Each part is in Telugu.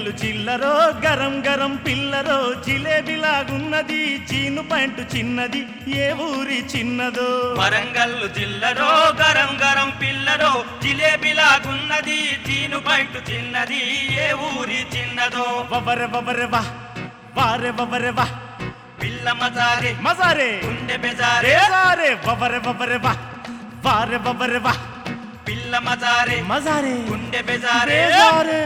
వరంగల్లు చిల్లరో గరం గరం పిల్లరో జిలేబిలాగున్నది జీను ప్యాంటు చిన్నది ఏ ఊరి చిన్నదో వరంగల్లు జిల్లాలో గరం గరం పిల్లరో జిలేబిలాగున్నది జీను బయట చిన్నది ఏ ఊరి చిన్నదో వవర వవర వా వారె వవర వా పిల్ల మజారే మజారే గుండె బెజారే రేజారే వవర వవర వా వారె వవర వా పిల్ల మజారే మజారే గుండె బెజారే రేజారే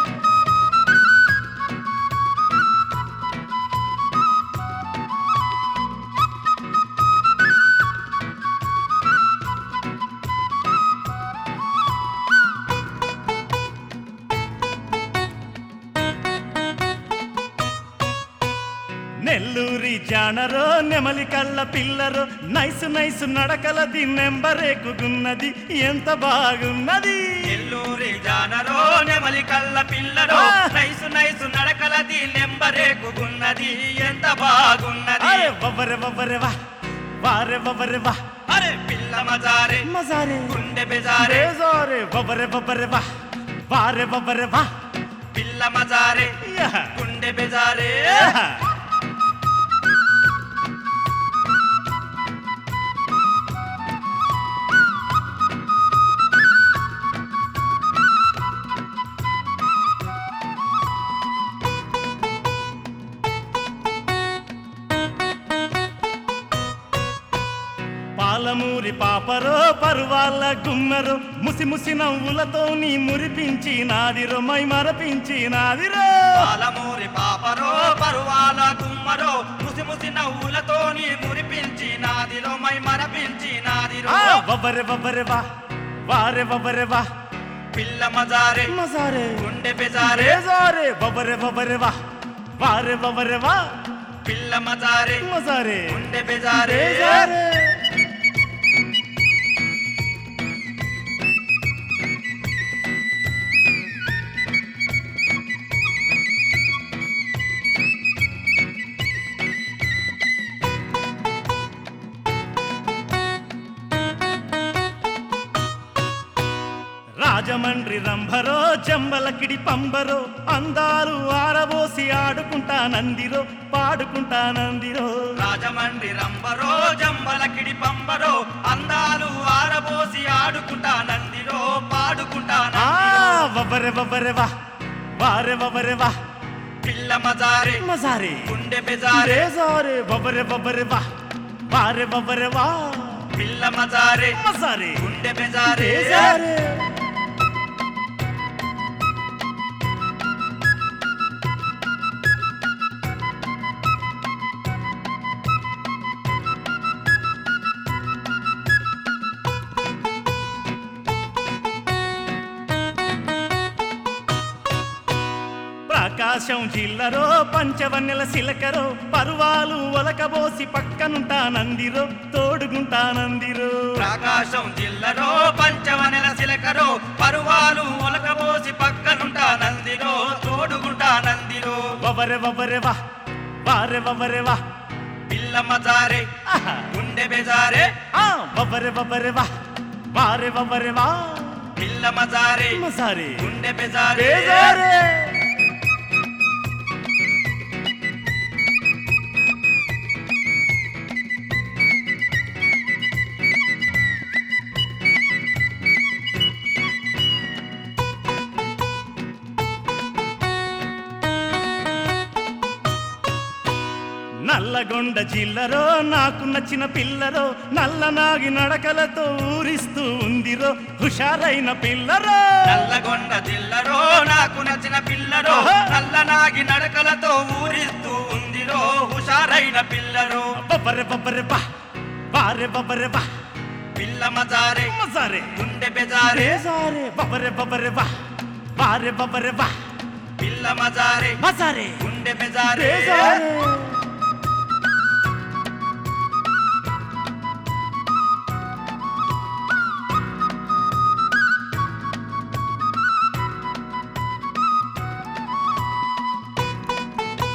నెల్లూరి జానరో నెమలి కళ్ళ పిల్లరో నైసు నైసు నడకలది నెంబరేకున్నది ఎంత బాగున్నది నెల్లూరి జానరో నెమలి కళ్ళ పిల్లరో నైసు నైసు నడకలది నెంబరేకున్నది ఎంత బాగున్నది అరే వవర వవర వా వారె వవర వా అరే పిల్ల మజారే మజారే గుండె బెజారే రేజారే వవర వవర వా వారె వవర వా పిల్ల మజారే యహ గుండె బెజారే యహ పాలమూరి పాపరో పరువాళ్ళ గుమ్మరో ముసి ముసి నవ్వులతో నీ మురిపించి నాదిరో మై మరపించి నాదిరో పాలమూరి పాపరో పరువాల గుమ్మరో ముసి ముసి నవ్వులతో నీ మురిపించి నాదిరో మై మరపించి నాదిరో వవర వవర వా వారె వవర వా పిల్ల మజారే మజారే గుండె బెజారే రేజారే వవర వవర వా వారె వవర వా పిల్ల మజారే మజారే గుండె బెజారే రేజారే రాజమండ్రి రంభరో జంబలకిడి పంబరో అందాలు ఆరబోసి ఆడుకుంటా నందిరో పాడుకుంటా నందిరో రాజమండ్రి రంబరో జంబలకిడి పంబరో అందాలు ఆరబోసి ఆడుకుంటా నందిరో పాడుకుంటా నందిరో వవర వవర వా వారె వవర వా పిల్ల మజారే మజారే గుండె బెజారే రేజారే వవర వవర వా వారె వవర వా పిల్ల మజారే మజారే గుండె బెజారే రేజారే ప్రకాశం జిల్లరో పంచవన్నెల సిలకరో పరువాలు ఒలకబోసి పక్కనుంటా నందిరో తోడుగుంటా నందిరో ప్రకాశం జిల్లాలో పంచవనెల సిలకరో పరువాలు ఒలకబోసి పక్కనుంటా నందిరో తోడుగుంటా నందిరో వవర వవర వా వారె వవర వా పిల్ల మజారే ఆహా గుండె బెజారే వవర వవర వా వారె వవర వా పిల్ల మజారే మజారే గుండె బెజారే రేజారే నల్లగొండ జిల్లరో నాకు నచ్చిన పిల్లరో నల్లనాగి నడకలతో ఊరిస్తూ ఉందిరో హుషారైన పిల్లరో నల్లగొండ జిల్లాలో నాకు నచ్చిన పిల్లరో నల్లనాగి నడకలతో ఊరిస్తూ ఉందిరో హుషారైన పిల్లరో వవర వవర వా వారె వవర వా పిల్ల మజారే మజారే గుండె బెజారే రేజారే వవర వవర వా వారె వవర వా పిల్ల మజారే మజారే గుండె బెజారే రేజారే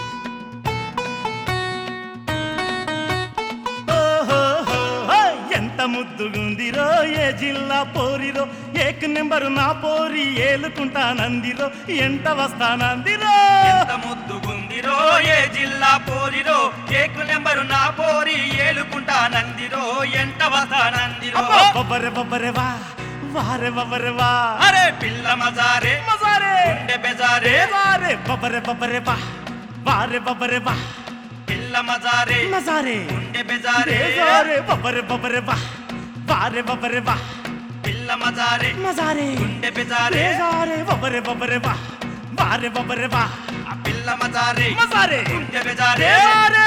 ఎంత ఎంత ముద్దుగుందిరో ఏ జిల్లా పోరిరో ఏక్ నెంబరు నా పోరి ఏలుకుంటానందిరో ఎంట వస్తానందిరో ఎంత ముద్దుగుందిరో ఏ జిల్లా పోరిరో ఏకు నెంబరు నా పోరి ఏలుకుంటానందిరో ఎంట వస్తానందిరో బొబ్బరే బొబ్బరే వా వారే బొబ్బరే వా అరే పిల్ల మజారే మజారే గుండె బెజారే వారే బొబ్బరే బొబ్బరే వా వారే బొబ్బరే వా పిల్ల మజారే మజారే గుండె బెజారే బేజారే బొబ్బరే బొబ్బరే వా వారే బొబ్బరే వా పిల్ల మజారే మజారే గుండె బెజారే బేజారే బొబ్బరే బొబ్బరే వా వారే బొబ్బరే వా ఆ పిల్ల మజారే మజారే గుండె బెజారే బేజారే